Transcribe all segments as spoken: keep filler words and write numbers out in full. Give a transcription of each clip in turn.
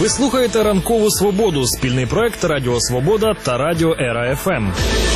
Ви слухаєте «Ранкову свободу» – спільний проект Радіо Свобода та Радіо Ера Еф Ем.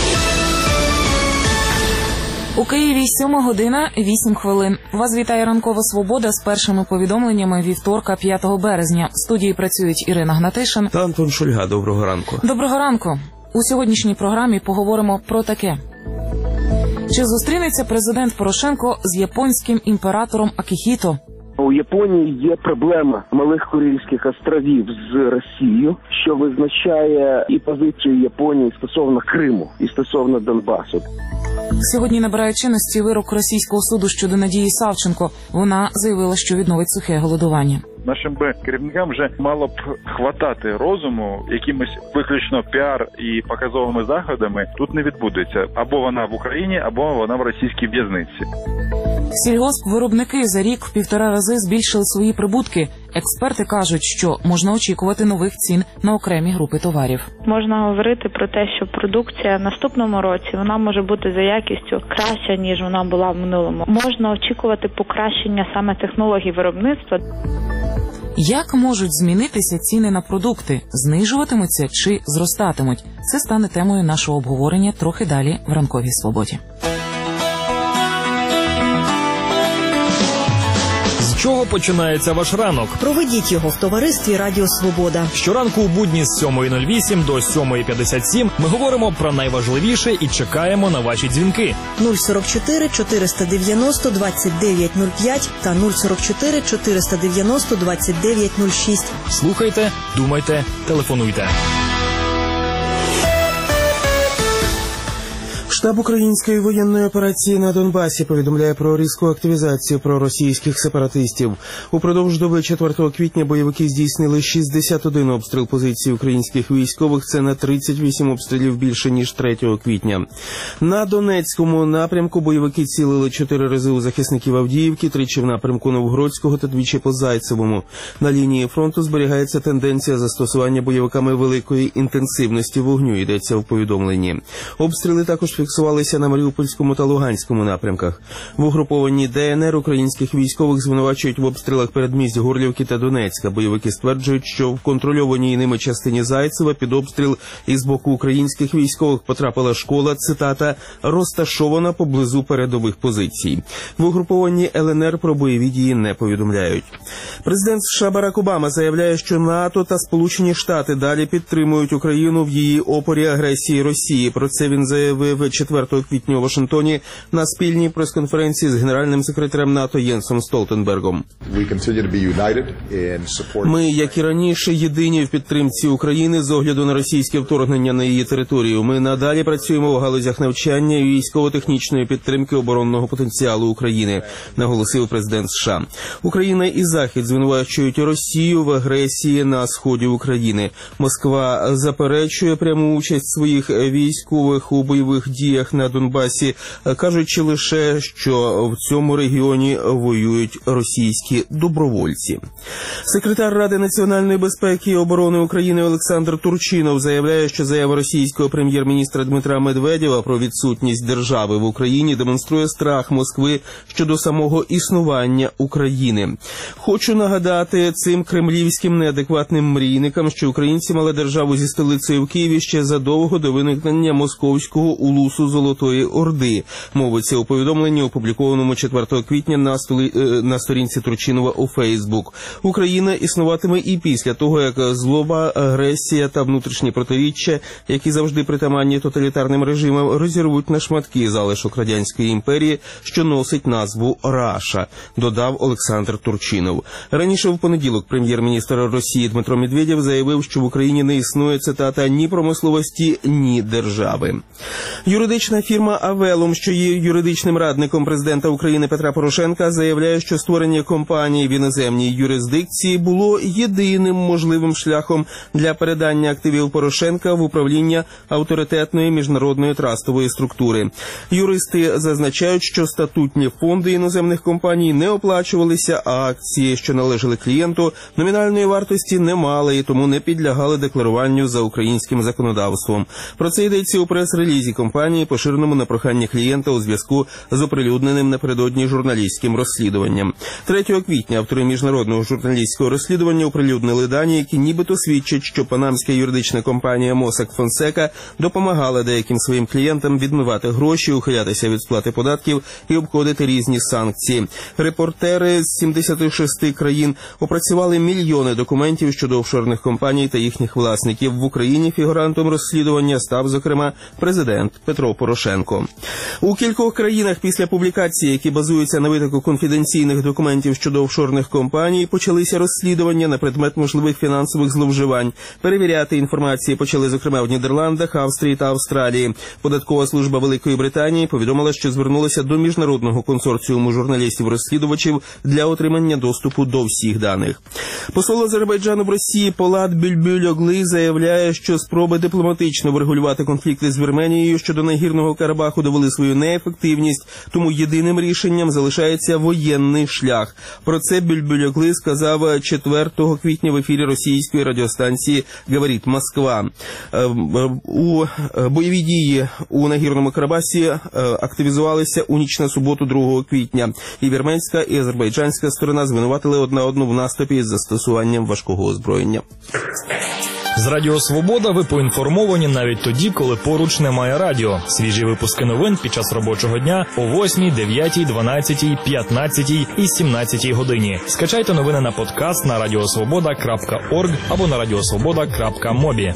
У Києві сьома година, вісім хвилин. Вас вітає «Ранкова свобода» з першими повідомленнями вівторка, п'ятого березня. В студії працюють Ірина Гнатишин та Антон Шульга. Доброго ранку. Доброго ранку. У сьогоднішній програмі поговоримо про таке. Чи зустрінеться президент Порошенко з японським імператором Акіхіто? У Японії є проблема малих Курильських островів з Росією, що визначає і позицію Японії стосовно Криму, і стосовно Донбасу. Сьогодні набирає чинності вирок російського суду щодо Надії Савченко. Вона заявила, що відновить сухе голодування. Нашим би керівникам вже мало б хватати розуму, якимось виключно піар і показовими заходами тут не відбудеться. Або вона в Україні, або вона в російській в'язниці. Сільгоспвиробники за рік в півтора рази збільшили свої прибутки. Експерти кажуть, що можна очікувати нових цін на окремі групи товарів. Можна говорити про те, що продукція в наступному році вона може бути за якістю краща, ніж вона була в минулому. Можна очікувати покращення саме технологій виробництва. Як можуть змінитися ціни на продукти? Знижуватимуться чи зростатимуть? Це стане темою нашого обговорення трохи далі в «Ранковій свободі». З чого починається ваш ранок? Проведіть його в товаристві Радіо Свобода. Щоранку у будні з сьомої нуль вісім до сьомої п'ятдесят сім ми говоримо про найважливіше і чекаємо на ваші дзвінки. нуль сорок чотири чотириста дев'яносто двадцять дев'ять нуль п'ять та нуль сорок чотири чотириста дев'яносто двадцять дев'ять нуль шість. Слухайте, думайте, телефонуйте. Штаб української воєнної операції на Донбасі повідомляє про різку активізацію проросійських сепаратистів. Упродовж доби четвертого квітня бойовики здійснили шістдесят один обстріл позицій українських військових. Це на тридцять вісім обстрілів більше, ніж третього квітня. На Донецькому напрямку бойовики цілили чотири рази у захисників Авдіївки, тричі в напрямку Новгородського та двічі по Зайцевому. На лінії фронту зберігається тенденція застосування бойовиками великої інтенсивності вогню, йдеться в повідомленні. Обстріли також фіксувалися на Маріупольському та Луганському напрямках. В угрупованні Де Ен Ер українських військових звинувачують в обстрілах передмість Горлівки та Донецька. Бойовики стверджують, що в контрольованій ними частині Зайцева під обстріл із боку українських військових потрапила школа, цитата, розташована поблизу передових позицій. В угрупованні Ел Ен Ер про бойові дії не повідомляють. Президент США Барак Обама заявляє, що НАТО та Сполучені Штати далі підтримують Україну в її опорі агресії Росії. Про це він заявив четвертого квітня у Вашингтоні на спільній прес-конференції з генеральним секретарем НАТО Єнсом Столтенбергом. Ми, як і раніше, єдині в підтримці України з огляду на російське вторгнення на її територію. Ми надалі працюємо в галузях навчання і військово-технічної підтримки оборонного потенціалу України, наголосив президент США. Україна і Захід звинувачують Росію в агресії на сході України. Москва заперечує пряму участь своїх військових у бойових діях на Донбасі, кажучи лише, що в цьому регіоні воюють російські добровольці. Секретар Ради національної безпеки і оборони України Олександр Турчинов заявляє, що заява російського прем'єр-міністра Дмитра Медведєва про відсутність держави в Україні демонструє страх Москви щодо самого існування України. Хочу нагадати цим кремлівським неадекватним мрійникам, що українці мали державу зі столицею в Києві ще задовго до виникнення московського улусу Золотої Орди. Мовиться у повідомленні, опублікованому четвертого квітня на, столи... на сторінці Турчинова у Фейсбук. Україна існуватиме і після того, як злоба, агресія та внутрішні протиріччя, які завжди притаманні тоталітарним режимам, розірвуть на шматки залишок Радянської імперії, що носить назву Раша, додав Олександр Турчинов. Раніше в понеділок прем'єр-міністр Росії Дмитро Медведєв заявив, що в Україні не існує, цитата, ні промисловості, ні держави. Юридична фірма «Авелум», що є юридичним радником президента України Петра Порошенка, заявляє, що створення компанії в іноземній юрисдикції було єдиним можливим шляхом для передання активів Порошенка в управління авторитетної міжнародної трастової структури. Юристи зазначають, що статутні фонди іноземних компаній не оплачувалися, а акції, що належали клієнту, номінальної вартості не мали і тому не підлягали декларуванню за українським законодавством. Про це йдеться у прес-релізі компанії, компанії, поширеному на прохання клієнта у зв'язку з оприлюдненим напередодні журналістським розслідуванням. третього квітня автори міжнародного журналістського розслідування оприлюднили дані, які нібито свідчать, що панамська юридична компанія Mossack Fonseca допомагала деяким своїм клієнтам відмивати гроші, ухилятися від сплати податків і обходити різні санкції. Репортери з сімдесяти шести країн опрацювали мільйони документів щодо офшорних компаній та їхніх власників. В Україні фігурантом розслідування став, зокрема, президент Петро Порошенко. У кількох країнах після публікації, які базуються на витоку конфіденційних документів щодо офшорних компаній, почалися розслідування на предмет можливих фінансових зловживань. Перевіряти інформацію почали, зокрема, в Нідерландах, Австрії та Австралії. Податкова служба Великої Британії повідомила, що звернулася до міжнародного консорціуму журналістів-розслідувачів для отримання доступу до всіх даних. Посол Азербайджану в Росії Полат Бюльбюль-Оглы заявляє, що спроби дипломатично врегулювати конфлікти з Вірменією щодо Нагірного Карабаху довели свою неефективність, тому єдиним рішенням залишається воєнний шлях. Про це Бюльбюль-Оглы сказав четвертого квітня в ефірі російської радіостанції «Говорить Москва». У бойові дії у Нагірному Карабасі активізувалися у ніч на суботу другого квітня. І вірменська, і азербайджанська сторона звинуватили одна одну в наступі з застосуванням важкого озброєння. З Радіо Свобода ви поінформовані навіть тоді, коли поруч немає радіо. Свіжі випуски новин під час робочого дня о восьмій, дев'ятій, дванадцятій, п'ятнадцятій і сімнадцятій годині. Скачайте новини на подкаст на радіосвобода крапка орг або на радіосвобода крапка мобі.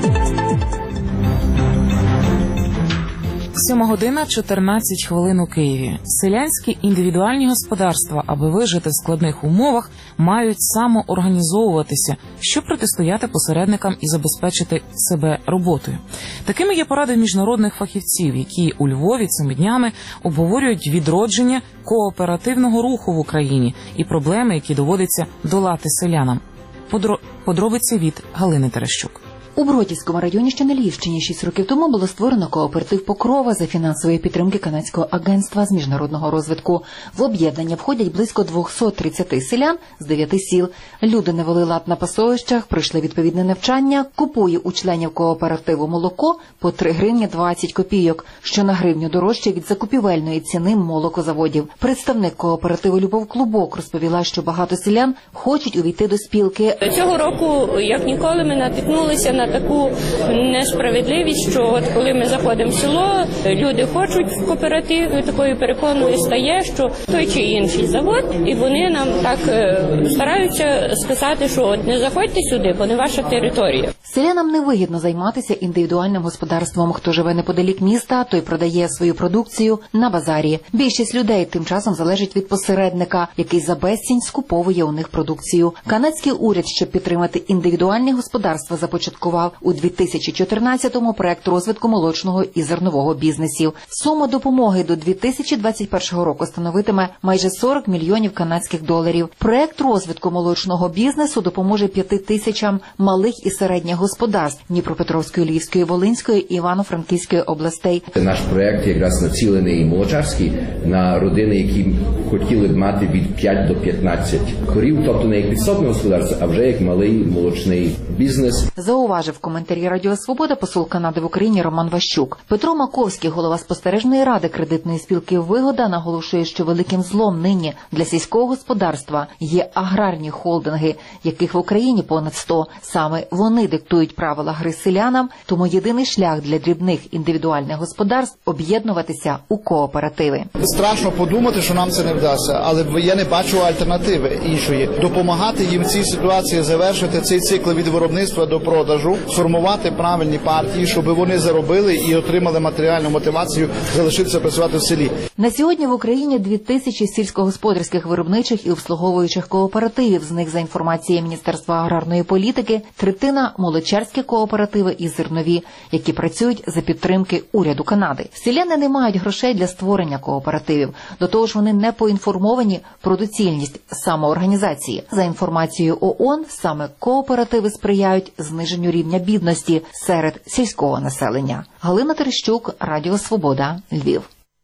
Сьома година, чотирнадцять хвилин у Києві. Селянські індивідуальні господарства, аби вижити в складних умовах, мають самоорганізовуватися, щоб протистояти посередникам і забезпечити себе роботою. Такими є поради міжнародних фахівців, які у Львові цими днями обговорюють відродження кооперативного руху в Україні і проблеми, які доводиться долати селянам. Подро... Подробиці від Галини Терещук. У Бродівському районі, що на Львівщині, шість років тому було створено кооператив «Покрова» за фінансової підтримки Канадського агентства з міжнародного розвитку. В об'єднання входять близько двісті тридцять селян з дев'яти сіл. Люди навели лад на пасовищах, пройшли відповідне навчання, купує у членів кооперативу молоко по три гривні двадцять копійок, що на гривню дорожче від закупівельної ціни молокозаводів. Представник кооперативу Любов Клубок розповіла, що багато селян хочуть увійти до спілки. Цього року, як ніколи, ми натикнулися на таку несправедливість, що от коли ми заходимо в село, люди хочуть в кооператив, і такою переконою стає, що той чи інший завод, і вони нам так стараються сказати, що от не заходьте сюди, бо не ваша територія. Селянам невигідно займатися індивідуальним господарством. Хто живе неподалік міста, той продає свою продукцію на базарі. Більшість людей тим часом залежить від посередника, який за безцінь скуповує у них продукцію. Канадський уряд, щоб підтримати індивідуальні господарства, започаткував у дві тисячі чотирнадцятому проект розвитку молочного і зернового бізнесів. Сума допомоги до дві тисячі двадцять першого року становитиме майже сорок мільйонів канадських доларів. Проект розвитку молочного бізнесу допоможе п'яти тисячам малих і середніх господарств Дніпропетровської, Львівської, Волинської і Івано-Франківської областей. Наш проект якраз націлений молочарський на родини, які хотіли б мати від п'яти до п'ятнадцяти корів, тобто не як підсобне господарство, а вже як малий молочний бізнес. Зауважив в коментарі Радіо Свобода посол Канади в Україні Роман Ващук. Петро Маковський, голова спостережної ради кредитної спілки «Вигода», наголошує, що великим злом нині для сільського господарства є аграрні холдинги, яких в Україні понад сто. Саме вони диктують правила гри селянам, тому єдиний шлях для дрібних індивідуальних господарств – об'єднуватися у кооперативи. Страшно подумати, що нам це не вдасться, але я не бачу альтернативи іншої. Допомагати їм в цій ситуації завершити цей цикл від виробництва до продажу, сформувати правильні партії, щоб вони заробили і отримали матеріальну мотивацію залишитися працювати в селі. На сьогодні в Україні дві тисячі сільськогосподарських виробничих і обслуговуючих кооперативів. З них, за інформацією Міністерства аграрної політики, третина – молочарські кооперативи і зернові, які працюють за підтримки уряду Канади. Селяни не мають грошей для створення кооперативів. До того ж, вони не поінформовані про доцільність самоорганізації. За інформацією ООН, саме кооперативи сприяють зниженню рівня бідності серед сільського населення. Галина Терещук, Радіо Свобода, Львів.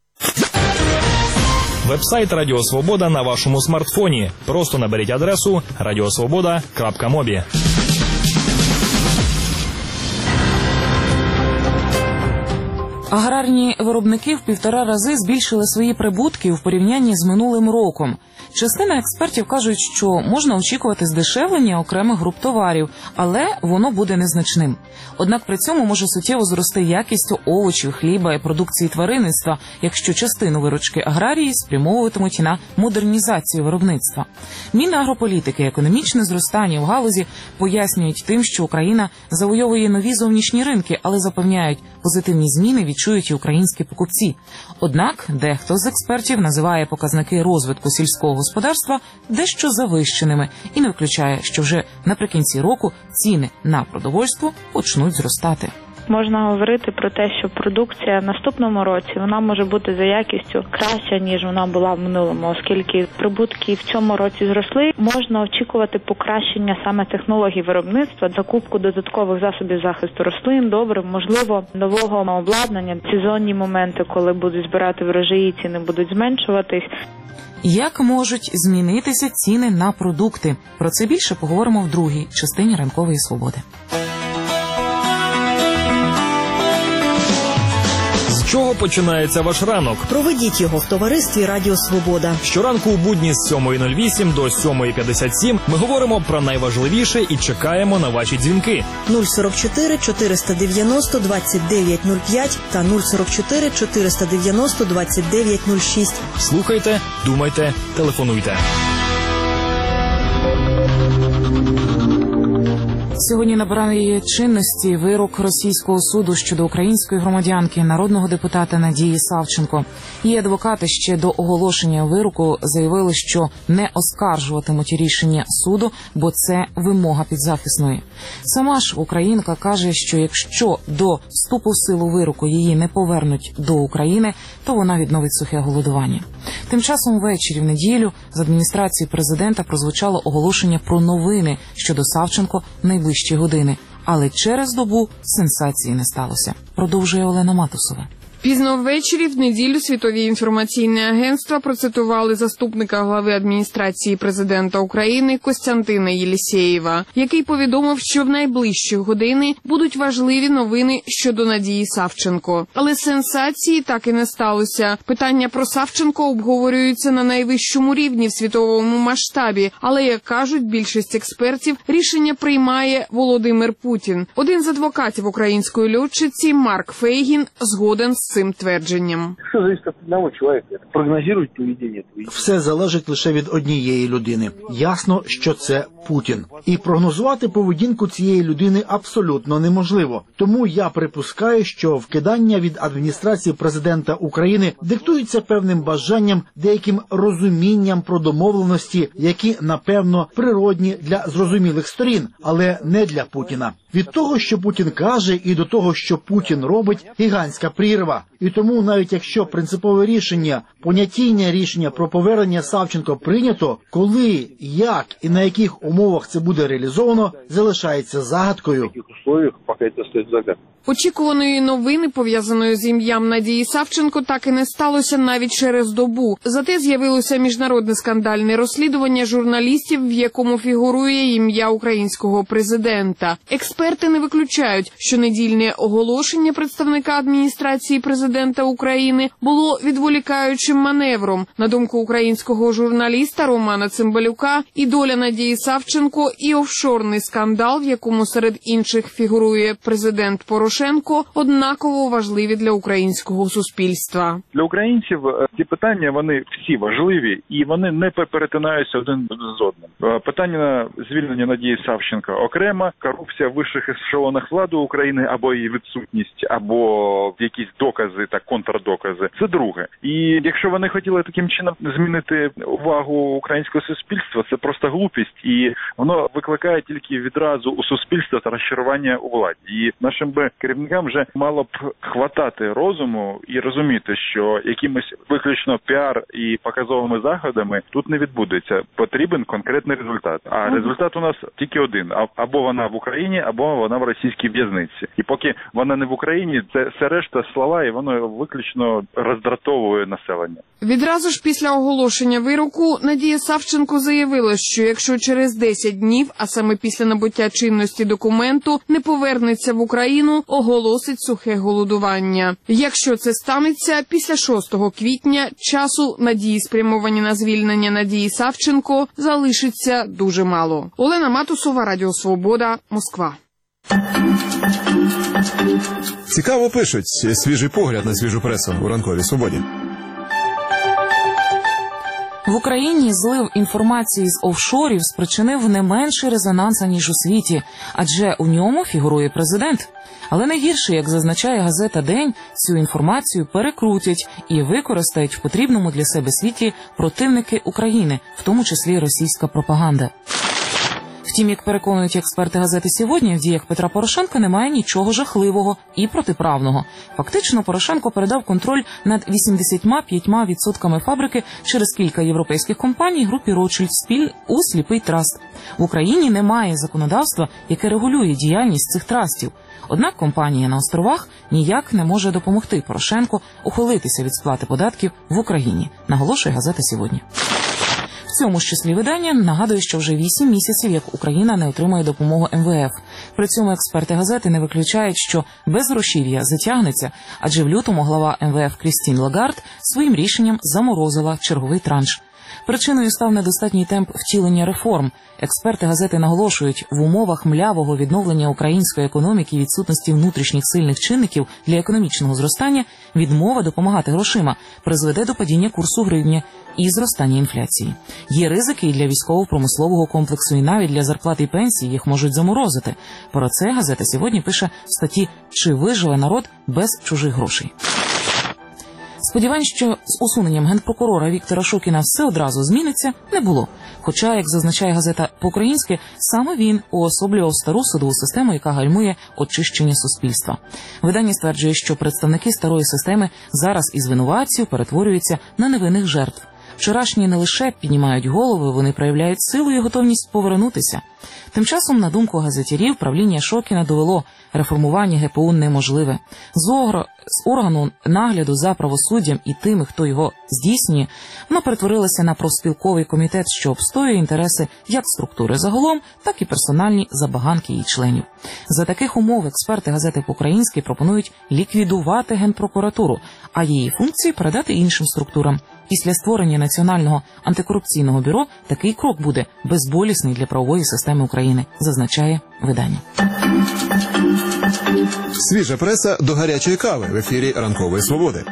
Вебсайт Радіо Свобода на вашому смартфоні. Просто наберіть адресу радіосвобода крапка мобі. Аграрні виробники в півтора рази збільшили свої прибутки в порівнянні з минулим роком. Частина експертів кажуть, що можна очікувати здешевлення окремих груп товарів, але воно буде незначним. Однак при цьому може суттєво зрости якість овочів, хліба і продукції тваринництва, якщо частину виручки аграрії спрямовуватимуть на модернізацію виробництва. Мінагрополітики і економічне зростання в галузі пояснюють тим, що Україна завойовує нові зовнішні ринки, але запевняють, позитивні зміни відчують і українські покупці. Однак дехто з експертів називає показники розвитку сільського господарства дещо завищеними і не виключає, що вже наприкінці року ціни на продовольство почнуть зростати. Можна говорити про те, що продукція в наступному році вона може бути за якістю краща, ніж вона була в минулому, оскільки прибутки в цьому році зросли. Можна очікувати покращення саме технологій виробництва, закупку додаткових засобів захисту рослин, добрив, можливо, нового обладнання, сезонні моменти, коли будуть збирати врожаї, і ціни будуть зменшуватись. Як можуть змінитися ціни на продукти? Про це більше поговоримо в другій частині «Ранкової свободи». З чого починається ваш ранок? Проведіть його в товаристві Радіо Свобода. Щоранку у будні з сьомої нуль вісім до сьомої п'ятдесят сім ми говоримо про найважливіше і чекаємо на ваші дзвінки. нуль сорок чотири чотириста дев'яносто двадцять дев'ять нуль п'ять та нуль сорок чотири чотириста дев'яносто двадцять дев'ять нуль шість. Слухайте, думайте, телефонуйте. Сьогодні набирає чинності вирок російського суду щодо української громадянки, народного депутата Надії Савченко. Її адвокати ще до оголошення вироку заявили, що не оскаржуватимуть рішення суду, бо це вимога підзахисної. Сама ж українка каже, що якщо до вступу в силу вироку її не повернуть до України, то вона відновить сухе голодування. Тим часом ввечері в неділю з адміністрації президента прозвучало оголошення про новини щодо Савченко в найближчі години. Але через добу сенсації не сталося. Продовжує Олена Матусова. Пізно ввечері в неділю світові інформаційні агентства процитували заступника глави адміністрації президента України Костянтина Єлісєєва, який повідомив, що в найближчі години будуть важливі новини щодо Надії Савченко. Але сенсації так і не сталося. Питання про Савченко обговорюються на найвищому рівні в світовому масштабі, але, як кажуть більшість експертів, рішення приймає Володимир Путін. Один з адвокатів української льотчиці Марк Фейгін згоден з цим твердженням. Все залежить від одного чоловіка. Прогнозують поведіння. Все залежить лише від однієї людини. Ясно, що це Путін. І прогнозувати поведінку цієї людини абсолютно неможливо. Тому я припускаю, що вкидання від адміністрації президента України диктується певним бажанням, деяким розумінням про домовленості, які, напевно, природні для зрозумілих сторін, але не для Путіна. Від того, що Путін каже, і до того, що Путін робить, гігантська прірва. І тому, навіть якщо принципове рішення, понятійне рішення про повернення Савченко прийнято, коли, як і на яких умовах це буде реалізовано, залишається загадкою. Очікуваної новини, пов'язаної з ім'ям Надії Савченко, так і не сталося навіть через добу. Зате з'явилося міжнародне скандальне розслідування журналістів, в якому фігурує ім'я українського президента. Експерти не виключають, що недільне оголошення представника адміністрації президента України було відволікаючим маневром. На думку українського журналіста Романа Цимбалюка, і доля Надії Савченко, і офшорний скандал, в якому серед інших фігурує президент Порошенко, однаково важливі для українського суспільства. Для українців ці питання, вони всі важливі і вони не перетинаються один з одним. Питання звільнення Надії Савченко окремо, корупція в вищих ешелонах влади України або її відсутність, або якісь докази та контрдокази – це друге. І якщо вони хотіли таким чином змінити увагу українського суспільства, це просто глупість, і воно викликає тільки відразу у суспільства та розчарування у владі. І нашим би керівникам вже мало б хватати розуму і розуміти, що якимось виключно піар і показовими заходами тут не відбудеться. Потрібен конкретний результат. А результат у нас тільки один. Або вона в Україні, або вона в російській в'язниці. І поки вона не в Україні, це все решта слова, і воно виключно роздратовує населення. Відразу ж після оголошення вироку Надія Савченко заявила, що якщо через десять днів, а саме після набуття чинності документу, не повернеться в Україну, оголосить сухе голодування. Якщо це станеться після шостого квітня, часу надії, спрямовані на звільнення Надії Савченко, залишиться дуже мало. Олена Матусова, Радіо Свобода, Москва. Цікаво пишуть. Свіжий погляд на свіжу пресу у ранковій свободі. В Україні злив інформації з офшорів спричинив не менший резонанс, ніж у світі, адже у ньому фігурує президент. Але найгірше, як зазначає газета «День», цю інформацію перекрутять і використають в потрібному для себе світі противники України, в тому числі російська пропаганда. Втім, як переконують експерти газети «Сьогодні», в діях Петра Порошенка немає нічого жахливого і протиправного. Фактично, Порошенко передав контроль над вісімдесят п'ять відсотками фабрики через кілька європейських компаній групі Ротшильд спіль у сліпий траст. В Україні немає законодавства, яке регулює діяльність цих трастів. Однак компанія на островах ніяк не може допомогти Порошенку ухилитися від сплати податків в Україні, наголошує газета «Сьогодні». В цьому ж числі видання нагадує, що вже вісім місяців, як Україна не отримує допомогу ем ве еф. При цьому експерти газети не виключають, що безгрошів'я затягнеться, адже в лютому глава ем ве еф Крістін Лагард своїм рішенням заморозила черговий транш. Причиною став недостатній темп втілення реформ. Експерти газети наголошують, в умовах млявого відновлення української економіки і відсутності внутрішніх сильних чинників для економічного зростання відмова допомагати грошима призведе до падіння курсу гривні і зростання інфляції. Є ризики і для військово-промислового комплексу, і навіть для зарплат і пенсій їх можуть заморозити. Про це газета «Сьогодні» пише в статті «Чи виживе народ без чужих грошей?». Сподівань, що з усуненням генпрокурора Віктора Шокіна все одразу зміниться, не було. Хоча, як зазначає газета по-українськи, саме він уособлював стару судову систему, яка гальмує очищення суспільства. Видання стверджує, що представники старої системи зараз із винуватців перетворюються на невинних жертв. Вчорашні не лише піднімають голови, вони проявляють силу і готовність повернутися. Тим часом, на думку газетярів, правління Шокіна довело, реформування ге пе у неможливе. З, огр... з органу нагляду за правосуддям і тими, хто його здійснює, воно перетворилося на профспілковий комітет, що обстоює інтереси як структури загалом, так і персональні забаганки її членів. За таких умов експерти газети по-українськи пропонують ліквідувати Генпрокуратуру, а її функції передати іншим структурам. Після створення Національного антикорупційного бюро такий крок буде безболісний для правової системи України, зазначає видання. Свіжа преса до гарячої кави в ефірі «Ранкової свободи».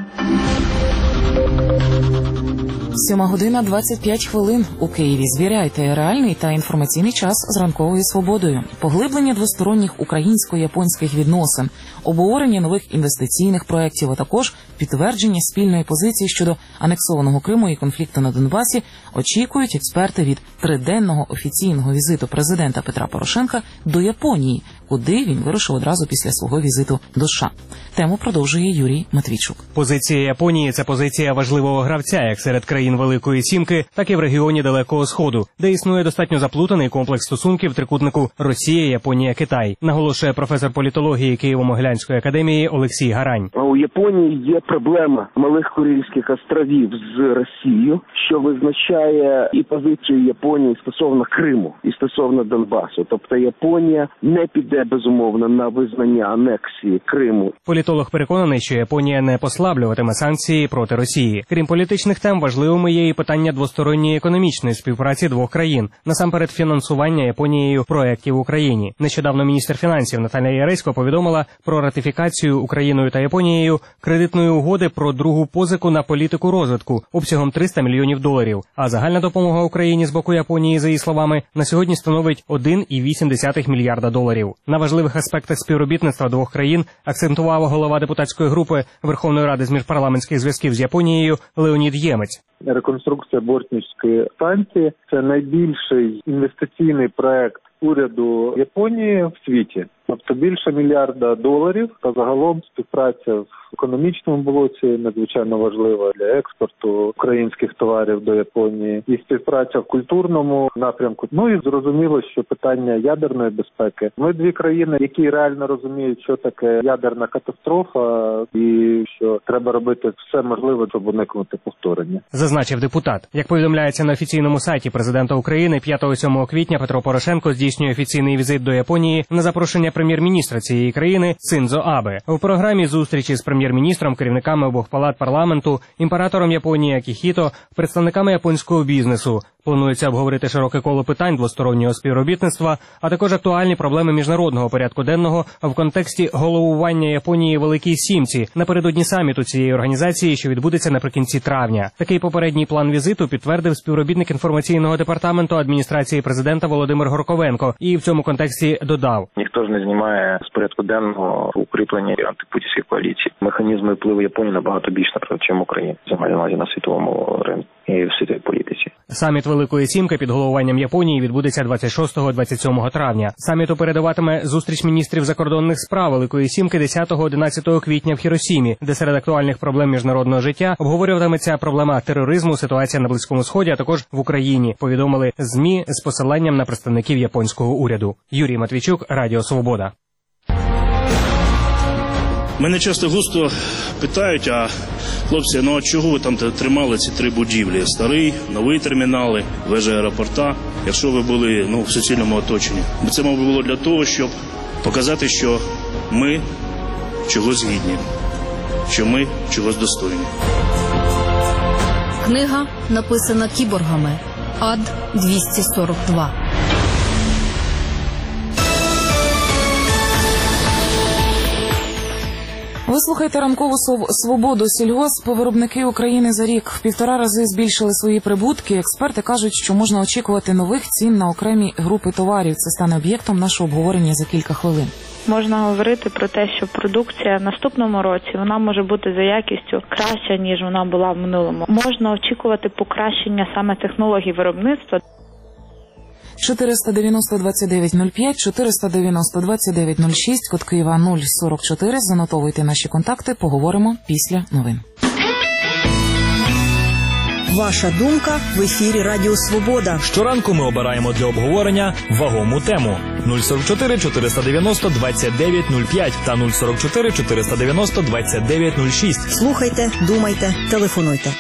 Сьома година двадцять п'ять хвилин у Києві. Звіряйте реальний та інформаційний час з «Ранковою свободою». Поглиблення двосторонніх українсько-японських відносин, обговорення нових інвестиційних проєктів, а також підтвердження спільної позиції щодо анексованого Криму і конфлікту на Донбасі очікують експерти від триденного офіційного візиту президента Петра Порошенка до Японії, куди він вирушив одразу після свого візиту до США. Тему продовжує Юрій Матвійчук. Позиція Японії – це позиція важливого гравця як серед країн Великої Сімки, так і в регіоні Далекого Сходу, де існує достатньо заплутаний комплекс стосунків в трикутнику Росія, Японія, Китай, наголошує професор політології Києво-Могилянської академії Олексій Гарань. У Японії є проблема малих Курильських островів з Росією, що визначає і позицію Японії стосовно Криму, і стосовно Донбасу. Тобто Японія не піде безумовно на визнання анексії Криму. Політолог переконаний, що Японія не послаблюватиме санкції проти Росії. Крім політичних тем, важливими є і питання двосторонньої економічної співпраці двох країн. Насамперед, фінансування Японією проєктів в Україні. Нещодавно міністр фінансів Наталія Яресько повідомила про ратифікацію Україною та Японією кредитної угоди про другу позику на політику розвитку обсягом триста мільйонів доларів. А загальна допомога Україні з боку Японії, за її словами, на сьогодні становить один цілих вісім десятих мільярда доларів. На важливих аспектах співробітництва двох країн акцентував голова депутатської групи Верховної Ради з міжпарламентських зв'язків з Японією Леонід Ємець. Реконструкція Бортнівської станції – це найбільший інвестиційний проект уряду Японії в світі. Тобто більше мільярда доларів, та загалом співпраця в економічному блоці надзвичайно важлива для експорту українських товарів до Японії, і співпраця в культурному напрямку. Ну і зрозуміло, що питання ядерної безпеки. Ми дві країни, які реально розуміють, що таке ядерна катастрофа, і що треба робити все можливе, щоб уникнути повторення. Зазначив депутат. Як повідомляється на офіційному сайті президента України, п'ятого-сьомого квітня Петро Порошенко здійснив здійснює офіційний візит до Японії на запрошення прем'єр-міністра цієї країни Синдзо Абе. У програмі зустрічі з прем'єр-міністром, керівниками обох палат парламенту, імператором Японії Акіхіто, представниками японського бізнесу. Планується обговорити широке коло питань двостороннього співробітництва, а також актуальні проблеми міжнародного порядку денного в контексті головування Японії Великій Сімці напередодні саміту цієї організації, що відбудеться наприкінці травня. Такий попередній план візиту підтвердив співробітник інформаційного департаменту адміністрації президента Володимир Горковенко і в цьому контексті додав: ніхто ж не знімає з порядку денного укріплення антипутінської коаліції. Механізми впливу Японії набагато більш, наприклад, ніж Україні. Це має на увазі на світовому ринку і в світовій політиці. Саміт Великої Сімки під головуванням Японії відбудеться двадцять шостого - двадцять сьомого травня. Саміту передуватиме зустріч міністрів закордонних справ Великої Сімки десятого - одинадцятого квітня в Хіросімі, де серед актуальних проблем міжнародного життя обговорюватиметься проблема тероризму, ситуація на Близькому Сході, а також в Україні, повідомили ЗМІ з посиланням на представників японського уряду. Юрій Матвійчук, Радіо Свобода. Мене часто густо питають, а хлопці, ну а чого ви там тримали ці три будівлі? Старий, новий термінали, вежа аеропорта, якщо ви були ну, в суцільному оточенні. Це, мабуть, було для того, щоб показати, що ми чогось гідні, що ми чогось достойні. Книга написана кіборгами. Ад двісті сорок два. Ви слухаєте ранкову свободу. Сільгоспвиробники України за рік в півтора рази збільшили свої прибутки. Експерти кажуть, що можна очікувати нових цін на окремі групи товарів. Це стане об'єктом нашого обговорення за кілька хвилин. Можна говорити про те, що продукція в наступному році вона може бути за якістю краща, ніж вона була в минулому. Можна очікувати покращення саме технологій виробництва. чотириста дев'яносто двадцять дев'ять нуль п'ять, чотириста дев'яносто двадцять дев'ять нуль шість, код Києва нуль сорок чотири. Занотовуйте наші контакти, поговоримо після новин. Ваша думка в ефірі Радіо Свобода. Щоранку ми обираємо для обговорення вагому тему. нуль сорок чотири чотириста дев'яносто двадцять дев'ять нуль п'ять та нуль сорок чотири чотириста дев'яносто двадцять дев'ять нуль шість. Слухайте, думайте, телефонуйте.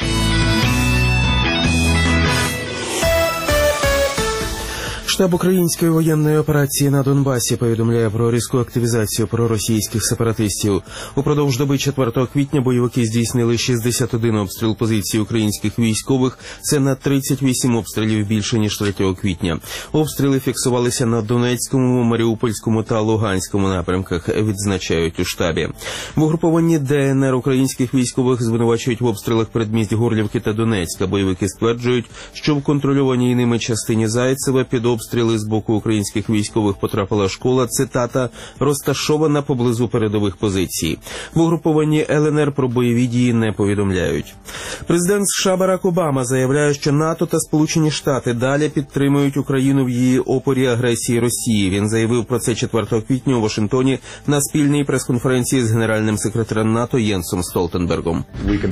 Штаб української воєнної операції на Донбасі повідомляє про різку активізацію проросійських сепаратистів. Упродовж доби четвертого квітня бойовики здійснили шістдесят один обстріл позицій українських військових. Це на тридцять вісім обстрілів більше, ніж третього квітня. Обстріли фіксувалися на Донецькому, Маріупольському та Луганському напрямках, відзначають у штабі. В угрупованні ДНР українських військових звинувачують в обстрілах передмість Горлівки та Донецька. Бойовики стверджують, що в контрольованій ними частині Зайцева під обстріли з боку українських військових потрапила школа, цитата, розташована поблизу передових позицій. В угрупованні ЛНР про бойові дії не повідомляють. Президент США Барак Обама заявляє, що НАТО та Сполучені Штати далі підтримують Україну в її опорі агресії Росії. Він заявив про це четвертого квітня у Вашингтоні на спільній прес-конференції з генеральним секретарем НАТО Єнсом Столтенбергом.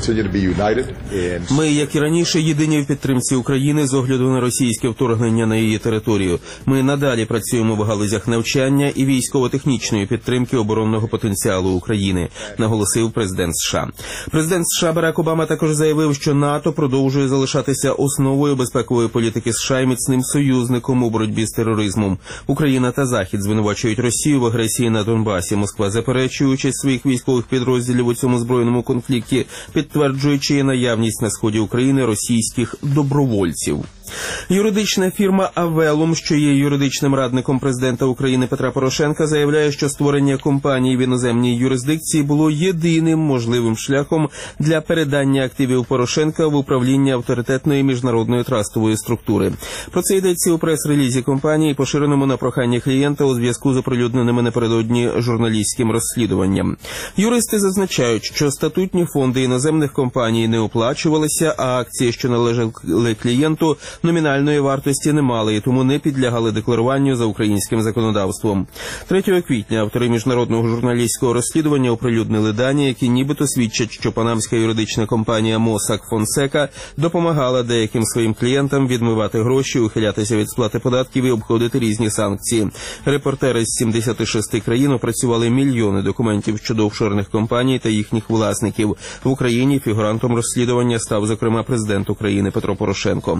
Ми, як і раніше, єдині в підтримці України з огляду на російське вторгнення на її територію. Ми надалі працюємо в галузях навчання і військово-технічної підтримки оборонного потенціалу України, наголосив президент США. Президент США Барак Обама також заявив, що НАТО продовжує залишатися основою безпекової політики США і міцним союзником у боротьбі з тероризмом. Україна та Захід звинувачують Росію в агресії на Донбасі. Москва заперечує участь своїх військових підрозділів у цьому збройному конфлікті, підтверджуючи наявність на сході України російських добровольців. Юридична фірма «Авелум», що є юридичним радником президента України Петра Порошенка, заявляє, що створення компанії в іноземній юрисдикції було єдиним можливим шляхом для передання активів Порошенка в управління авторитетної міжнародної трастової структури. Про це йдеться у прес-релізі компанії, поширеному на прохання клієнта у зв'язку з оприлюдненими напередодні журналістським розслідуванням. Юристи зазначають, що статутні фонди іноземних компаній не оплачувалися, а акції, що належали клієнту, номінальної вартості не мали і тому не підлягали декларуванню за українським законодавством. третього квітня автори міжнародного журналістського розслідування оприлюднили дані, які нібито свідчать, що панамська юридична компанія Mossack Fonseca допомагала деяким своїм клієнтам відмивати гроші, ухилятися від сплати податків і обходити різні санкції. Репортери з сімдесяти шести країн опрацювали мільйони документів щодо офшорних компаній та їхніх власників. В Україні фігурантом розслідування став, зокрема, президент України Петро Порошенко.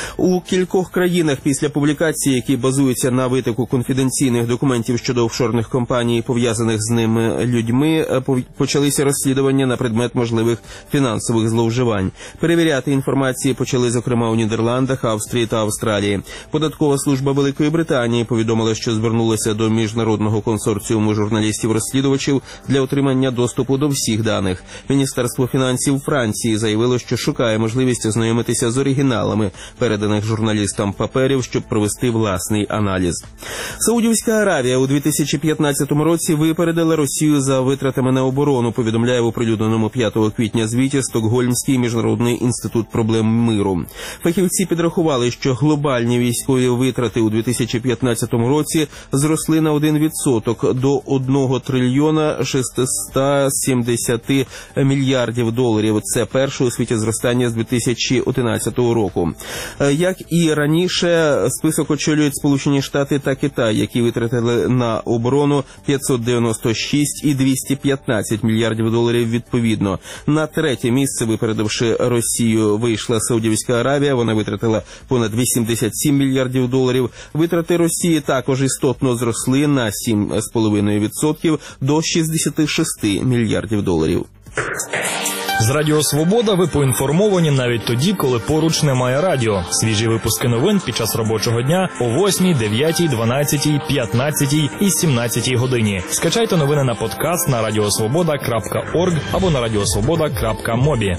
У кількох країнах після публікації, які базуються на витоку конфіденційних документів щодо офшорних компаній, пов'язаних з ними людьми, почалися розслідування на предмет можливих фінансових зловживань. Перевіряти інформації почали, зокрема, у Нідерландах, Австрії та Австралії. Податкова служба Великої Британії повідомила, що звернулася до міжнародного консорціуму журналістів-розслідувачів для отримання доступу до всіх даних. Міністерство фінансів Франції заявило, що шукає можливість ознайомитися з оригіналами переданих журналістам паперів, щоб провести власний аналіз. Саудівська Аравія у дві тисячі п'ятнадцятому році випередила Росію за витратами на оборону, повідомляє в оприлюдненому п'ятого квітня звіті Стокгольмський міжнародний інститут проблем миру. Фахівці підрахували, що глобальні військові витрати у дві тисячі п'ятнадцятому році зросли на один відсоток до одного трильйона шістсот сімдесят мільярдів доларів. Це перше у світі зростання з дві тисячі одинадцятого року. Як і раніше, список очолюють Сполучені Штати та Китай, які витратили на оборону п'ятсот дев'яносто шість і двісті п'ятнадцять мільярдів доларів відповідно. На третє місце, випередивши Росію, вийшла Саудівська Аравія. Вона витратила понад вісімдесят сім мільярдів доларів. Витрати Росії також істотно зросли на сім цілих п'ять десятих відсотка до шістдесят шість мільярдів доларів. З Радіо Свобода ви поінформовані навіть тоді, коли поруч немає радіо. Свіжі випуски новин під час робочого дня о восьмій, дев'ятій, дванадцятій, п'ятнадцятій і сімнадцятій годині. Скачайте новини на подкаст на радіосвобода крапка орг або на радіосвобода крапка мобі.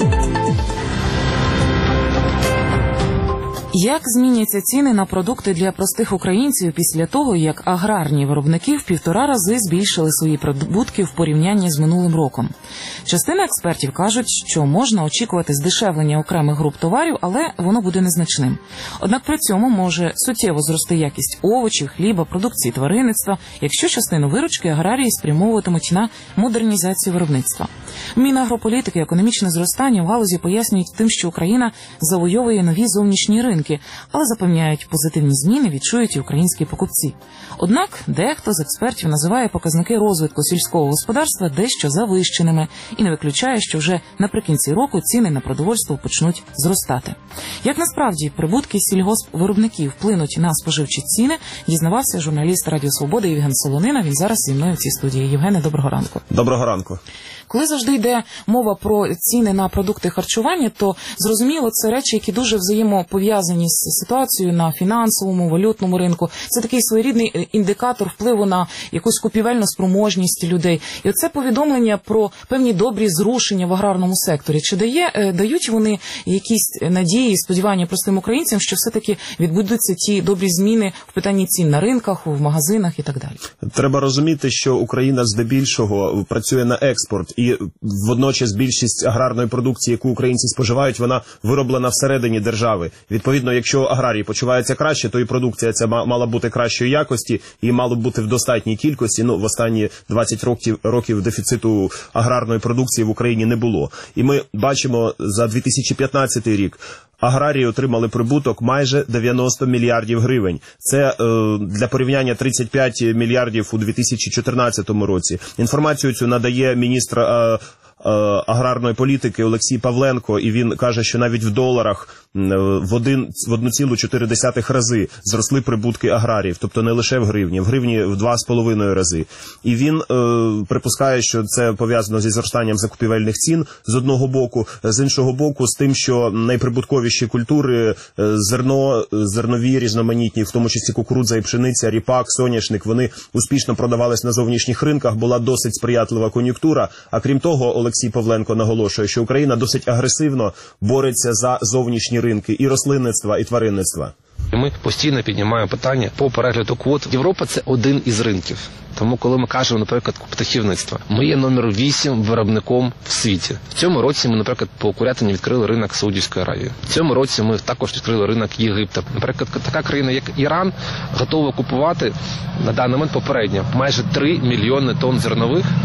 Як зміняться ціни на продукти для простих українців після того, як аграрні виробники в півтора рази збільшили свої прибутки в порівнянні з минулим роком? Частина експертів кажуть, що можна очікувати здешевлення окремих груп товарів, але воно буде незначним. Однак при цьому може суттєво зрости якість овочів, хліба, продукції тваринництва, якщо частину виручки аграрії спрямовуватимуть на модернізацію виробництва. Мінагрополітики і економічне зростання в галузі пояснюють тим, що Україна завойовує нові зовнішні ринки, але запевняють, позитивні зміни відчують і українські покупці. Однак дехто з експертів називає показники розвитку сільського господарства дещо завищеними і не виключає, що вже наприкінці року ціни на продовольство почнуть зростати. Як насправді прибутки сільгоспвиробників вплинуть на споживчі ціни, дізнавався журналіст Радіо Свободи Євген Солонина. Він зараз зі мною в цій студії. Євгене, доброго ранку. Доброго ранку. Коли завжди йде мова про ціни на продукти харчування, то зрозуміло, це речі, які дуже взаємопов'язані з ситуацією на фінансовому, валютному ринку. Це такий своєрідний індикатор впливу на якусь купівельну спроможність людей. І оце повідомлення про певні добрі зрушення в аграрному секторі. Чи дає, дають вони якісь надії і сподівання простим українцям, що все-таки відбудуться ті добрі зміни в питанні цін на ринках, в магазинах і так далі? Треба розуміти, що Україна здебільшого працює на експорт. І водночас більшість аграрної продукції, яку українці споживають, вона вироблена всередині держави. Відповідно, якщо аграрії почуваються краще, то і продукція ця мала бути кращої якості і мала бути в достатній кількості. Ну, в останні двадцять років, років дефіциту аграрної продукції в Україні не було. І ми бачимо за дві тисячі п'ятнадцятий рік аграрії отримали прибуток майже дев'яносто мільярдів гривень. Це е, для порівняння тридцять п'ять мільярдів у дві тисячі чотирнадцятому році. Інформацію цю надає міністр е, аграрної політики Олексій Павленко, і він каже, що навіть в доларах в один в одну цілу чотири десятих рази зросли прибутки аграріїв, тобто не лише в гривні, в гривні в два з половиною рази. І він е, припускає, що це пов'язано зі зростанням закупівельних цін з одного боку, з іншого боку з тим, що найприбутковіші культури зерно, зернові різноманітні, в тому числі кукурудза і пшениця, ріпак, соняшник, вони успішно продавались на зовнішніх ринках, була досить сприятлива кон'юнктура, а крім того, Олексій Павленко наголошує, що Україна досить агресивно бореться за зовнішні ринки і рослинництва, і тваринництва. Ми постійно піднімаємо питання по перегляду квот. Європа – це один із ринків. Тому, коли ми кажемо, наприклад, птахівництва, ми є номер вісім виробником в світі. В цьому році ми, наприклад, по курятині відкрили ринок Саудівської Аравії. В цьому році ми також відкрили ринок Єгипта. Наприклад, така країна, як Іран, готова купувати на даний момент попередньо майже три мільйони тонн зернових, в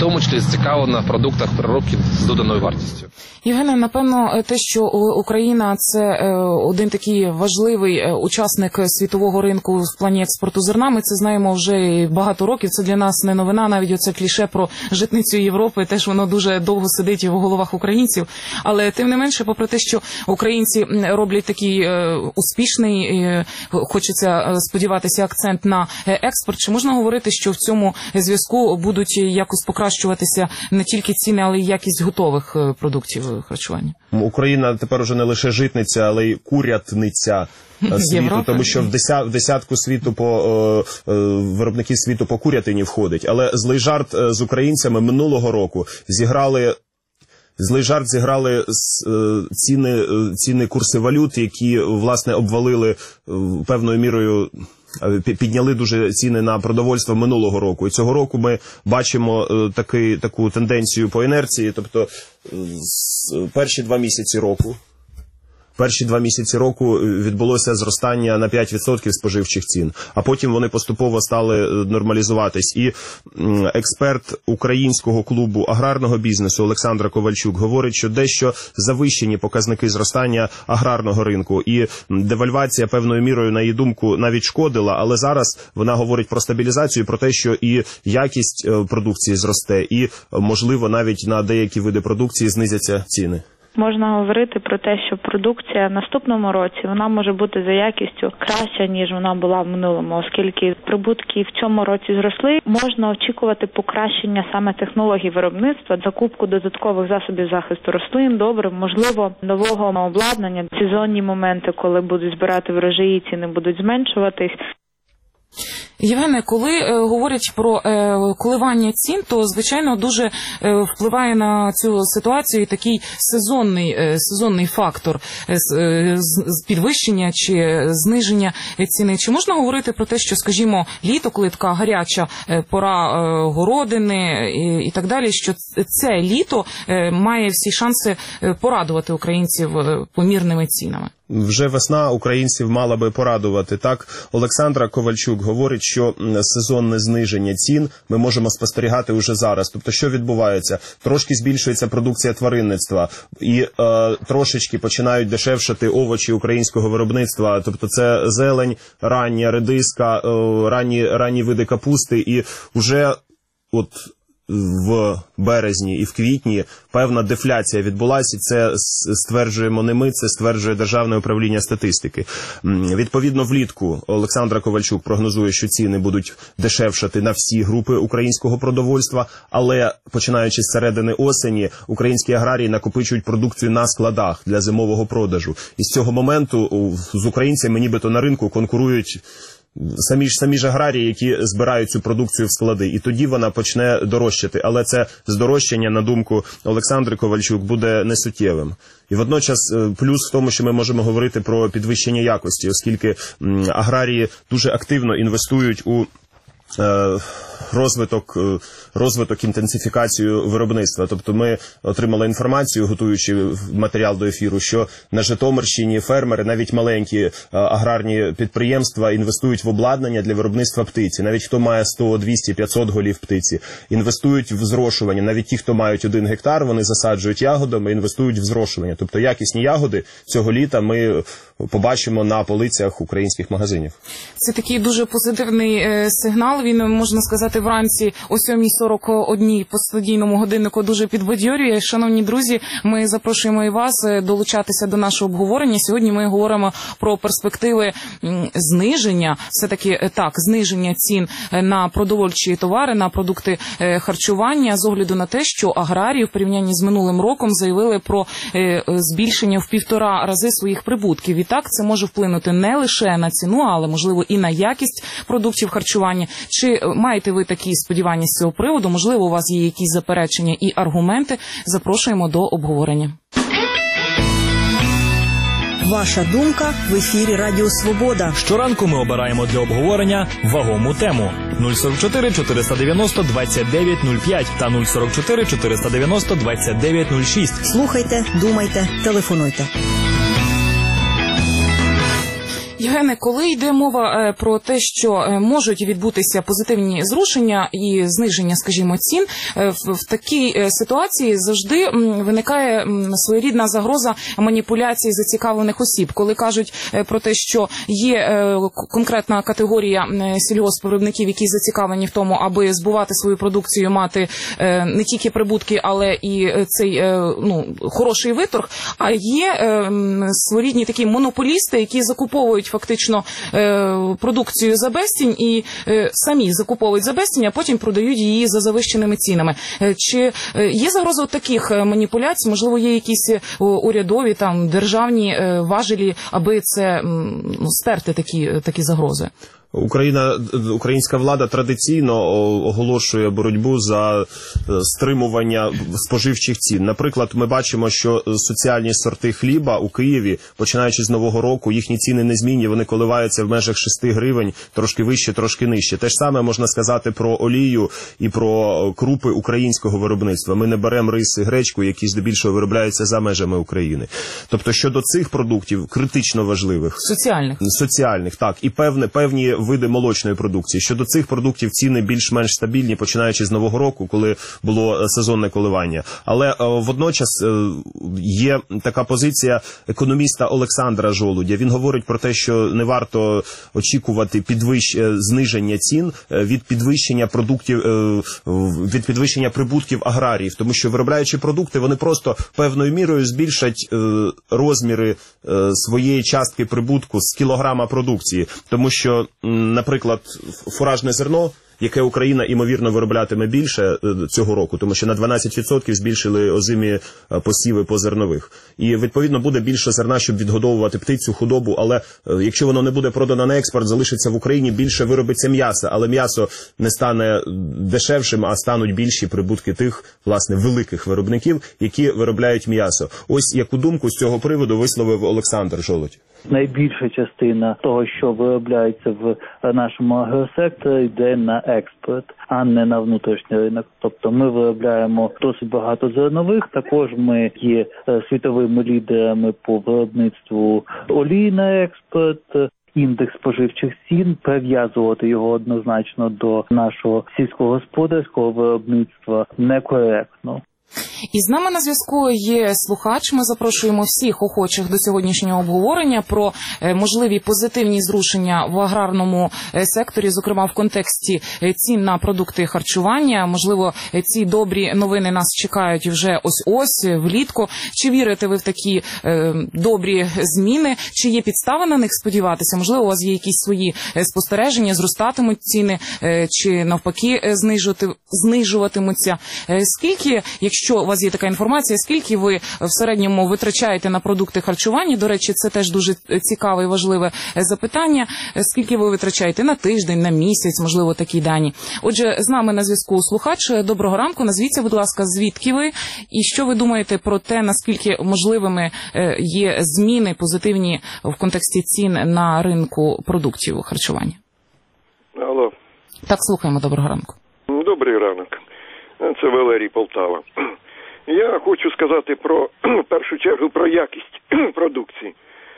тому числі зацікавлена в продуктах переробки з доданою вартістю. Євгене, напевно, те, що Україна – це один такий важливий учасник світового ринку в плані експорту зерна, ми це знаємо вже багато років, це для нас не новина, навіть оце кліше про житницю Європи, теж воно дуже довго сидить в головах українців, але тим не менше, попри те, що українці роблять такий успішний, хочеться сподіватися, акцент на експорт, чи можна говорити, що в цьому зв'язку будуть якось покращуватися не тільки ціни, але й якість готових продуктів харчування? Україна тепер уже не лише житниця, але й курятниця світу, Європи. Тому що в, деся, в десятку світу по е, е, виробників світу по курятині входить. Але злий жарт з українцями минулого року зіграли Злий жарт зіграли ціни, ціни курси валют, які, власне, обвалили певною мірою, підняли дуже ціни на продовольство минулого року. І цього року ми бачимо таки, таку тенденцію по інерції, тобто перші два місяці року, Перші два місяці року відбулося зростання на п'ять відсотків споживчих цін, а потім вони поступово стали нормалізуватись. І експерт українського клубу аграрного бізнесу Олександра Ковальчук говорить, що дещо завищені показники зростання аграрного ринку. І девальвація певною мірою, на її думку, навіть шкодила, але зараз вона говорить про стабілізацію, про те, що і якість продукції зросте, і, можливо, навіть на деякі види продукції знизяться ціни. Можна говорити про те, що продукція в наступному році, вона може бути за якістю краща, ніж вона була в минулому, оскільки прибутки в цьому році зросли. Можна очікувати покращення саме технологій виробництва, закупку додаткових засобів захисту рослин, добрив, можливо, нового обладнання, сезонні моменти, коли будуть збирати врожаї, ціни будуть зменшуватись. Євгене, коли е, говорять про е, коливання цін, то, звичайно, дуже е, впливає на цю ситуацію і такий сезонний, е, сезонний фактор е, з, підвищення чи зниження ціни. Чи можна говорити про те, що, скажімо, літо, коли така гаряча е, пора е, городини і, і так далі, що це літо е, має всі шанси порадувати українців е, помірними цінами? Вже весна українців мала би порадувати. Так, Олександра Ковальчук говорить, що сезонне зниження цін ми можемо спостерігати уже зараз. Тобто, що відбувається? Трошки збільшується продукція тваринництва і е, трошечки починають дешевшати овочі українського виробництва. Тобто, це зелень, рання редиска, е, ранні, ранні види капусти і вже от в березні і в квітні певна дефляція відбулася, це стверджуємо не ми, це стверджує Державне управління статистики. Відповідно, влітку Олександра Ковальчук прогнозує, що ціни будуть дешевшати на всі групи українського продовольства, але починаючи з середини осені, українські аграрії накопичують продукцію на складах для зимового продажу. І з цього моменту з українцями нібито на ринку конкурують Самі ж, самі ж аграрії, які збирають цю продукцію в склади, і тоді вона почне дорожчати. Але це здорожчання, на думку Олександри Ковальчук, буде несуттєвим. І водночас плюс в тому, що ми можемо говорити про підвищення якості, оскільки аграрії дуже активно інвестують у розвиток, розвиток, інтенсифікацію виробництва. Тобто ми отримали інформацію, готуючи матеріал до ефіру, що на Житомирщині фермери, навіть маленькі аграрні підприємства, інвестують в обладнання для виробництва птиці. Навіть хто має сто, двісті, п'ятсот голів птиці. Інвестують в зрошування. Навіть ті, хто мають один гектар, вони засаджують ягодами, інвестують в зрошування. Тобто якісні ягоди цього літа ми побачимо на полицях українських магазинів. Це такий дуже позитивний е, сигнал. Він, можна сказати, вранці о сьомій сорок один по студійному годиннику дуже підбадьорює. Шановні друзі, ми запрошуємо і вас долучатися до нашого обговорення. Сьогодні ми говоримо про перспективи зниження, все-таки так, зниження цін на продовольчі товари, на продукти харчування, з огляду на те, що аграрії в порівнянні з минулим роком заявили про збільшення в півтора рази своїх прибутків. І так, це може вплинути не лише на ціну, але, можливо, і на якість продуктів харчування. Чи маєте ви такі сподівання з цього приводу? Можливо, у вас є якісь заперечення і аргументи? Запрошуємо до обговорення. Ваша думка в ефірі Радіо Свобода. Щоранку ми обираємо для обговорення вагому тему. нуль сорок чотири чотириста дев'яносто двадцять дев'ять нуль п'ять та нуль сорок чотири чотириста дев'яносто двадцять дев'ять нуль шість. Слухайте, думайте, телефонуйте. Євгене, коли йде мова про те, що можуть відбутися позитивні зрушення і зниження, скажімо, цін, в такій ситуації завжди виникає своєрідна загроза маніпуляцій зацікавлених осіб. Коли кажуть про те, що є конкретна категорія сільгоспвиробників, які зацікавлені в тому, аби збувати свою продукцію, мати не тільки прибутки, але і цей ну, хороший виторг, а є своєрідні такі монополісти, які закуповують фактично продукцію за безцінь і самі закуповують за безцінь, а потім продають її за завищеними цінами. Чи є загроза таких маніпуляцій? Можливо, є якісь урядові, там, державні важелі, аби це ну, стерти такі, такі загрози? Україна, українська влада традиційно оголошує боротьбу за стримування споживчих цін. Наприклад, ми бачимо, що соціальні сорти хліба у Києві, починаючи з Нового року, їхні ціни незмінні, вони коливаються в межах шести гривень, трошки вище, трошки нижче. Те ж саме можна сказати про олію і про крупи українського виробництва. Ми не беремо рис і гречку, які здебільшого виробляються за межами України. Тобто, щодо цих продуктів, критично важливих. Соціальних. Соціальних, так. І певне, певні види молочної продукції. Щодо цих продуктів ціни більш-менш стабільні, починаючи з Нового року, коли було сезонне коливання. Але е, водночас е, є така позиція економіста Олександра Жолудя. Він говорить про те, що не варто очікувати підвищ... зниження цін від підвищення продуктів, е, від підвищення прибутків аграріїв, тому що виробляючи продукти, вони просто певною мірою збільшать е, розміри е, своєї частки прибутку з кілограма продукції, тому що наприклад, фуражне зерно, яке Україна, ймовірно, вироблятиме більше цього року, тому що на дванадцять відсотків збільшили озимі посіви по зернових. І, відповідно, буде більше зерна, щоб відгодовувати птицю, худобу, але якщо воно не буде продано на експорт, залишиться в Україні, більше виробиться м'яса, але м'ясо не стане дешевшим, а стануть більші прибутки тих, власне, великих виробників, які виробляють м'ясо. Ось яку думку з цього приводу висловив Олександр Жолудь. Найбільша частина того, що виробляється в нашому агросекторі, йде на експорт, а не на внутрішній ринок. Тобто ми виробляємо досить багато зернових, також ми є світовими лідерами по виробництву олії на експорт. Індекс споживчих цін, прив'язувати його однозначно до нашого сільськогосподарського виробництва некоректно. І з нами на зв'язку є слухач. Ми запрошуємо всіх охочих до сьогоднішнього обговорення про можливі позитивні зрушення в аграрному секторі, зокрема в контексті цін на продукти харчування. Можливо, ці добрі новини нас чекають вже ось-ось, влітку. Чи вірите ви в такі е, добрі зміни? Чи є підстави на них сподіватися? Можливо, у вас є якісь свої спостереження, зростатимуть ціни, е, чи навпаки знижувати, знижуватимуться? Е, скільки, якщо у вас є така інформація, скільки ви в середньому витрачаєте на продукти харчування? До речі, це теж дуже цікаве і важливе запитання. Скільки ви витрачаєте на тиждень, на місяць, можливо, такі дані? Отже, з нами на зв'язку слухач. Доброго ранку. Назвіться, будь ласка, звідки ви? І що ви думаєте про те, наскільки можливими є зміни позитивні в контексті цін на ринку продуктів харчування? Алло. Так, слухаємо. Доброго ранку. Добрий ранок. Це Валерій, Полтава. Я хочу сказати про, в першу чергу, про якість продукції.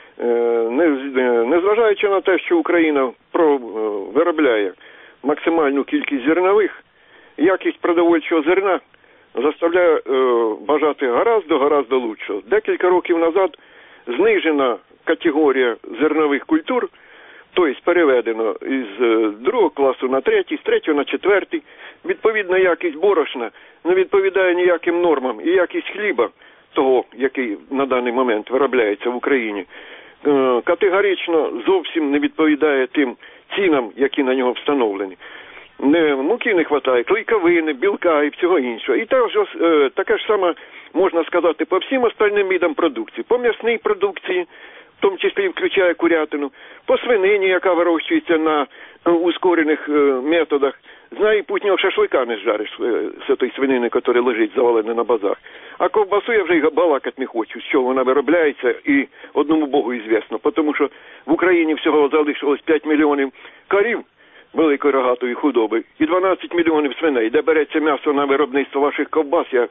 Незважаючи на те, що Україна виробляє максимальну кількість зернових, якість продовольчого зерна заставляє бажати гораздо, гораздо лучшого. Декілька років назад знижена категорія зернових культур, тобто переведено із другого класу на третій, з третього на четвертий. Відповідна якість борошна не відповідає ніяким нормам. І якість хліба, того, який на даний момент виробляється в Україні, категорично зовсім не відповідає тим цінам, які на нього встановлені. Не, муки не вистачає, клейковини, білка і всього іншого. І так, таке ж саме можна сказати по всім остальним видам продукції. По м'ясній продукції, в тому числі включає курятину, по свинині, яка вирощується на ускорених методах. Знає, путнього шашлика не зжариш з тої свинини, яка лежить завалена на базар. А ковбасу я вже й балакати не хочу, з чого вона виробляється, і одному Богу ізвісно. Тому що в Україні всього залишилось п'ять мільйонів корів великої рогатої худоби і дванадцять мільйонів свиней. Де береться м'ясо на виробництво ваших ковбас, я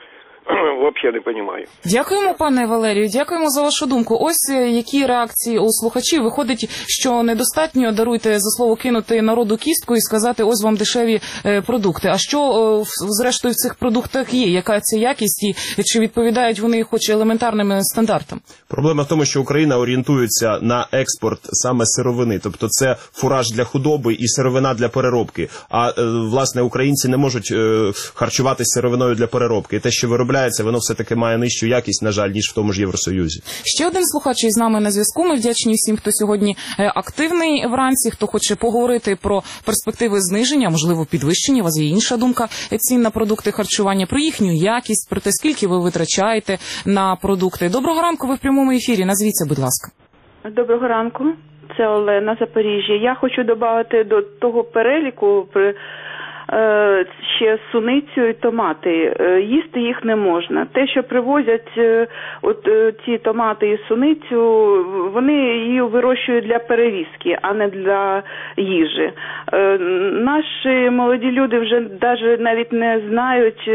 взагалі не розумію. Дякуємо, пане Валерію, дякуємо за вашу думку. Ось які реакції у слухачів. Виходить, що недостатньо, даруйте за слово, кинути народу кістку і сказати, ось вам дешеві е, продукти. А що, е, зрештою, в цих продуктах є? Яка це якість і чи відповідають вони хоч елементарним стандартам? Проблема в тому, що Україна орієнтується на експорт саме сировини. Тобто це фураж для худоби і сировина для переробки. А, е, власне, українці не можуть е, харчуватися сировиною для переробки. І те, що виробляється, воно все-таки має нижчу якість, на жаль, ніж в тому ж Євросоюзі. Ще один слухач із нами на зв'язку. Ми вдячні всім, хто сьогодні активний вранці, хто хоче поговорити про перспективи зниження, можливо, підвищення, у вас є інша думка цін на продукти харчування, про їхню якість, про те, скільки ви витрачаєте на продукти. Доброго ранку, ви в прямому ефірі. Назвіться, будь ласка. Доброго ранку. Це Олена, Запоріжжя. Я хочу додати до того переліку при ще суницю і томати. Їсти їх не можна. Те, що привозять от ці томати і суницю, вони її вирощують для перевізки, а не для їжі. Наші молоді люди вже навіть навіть не знають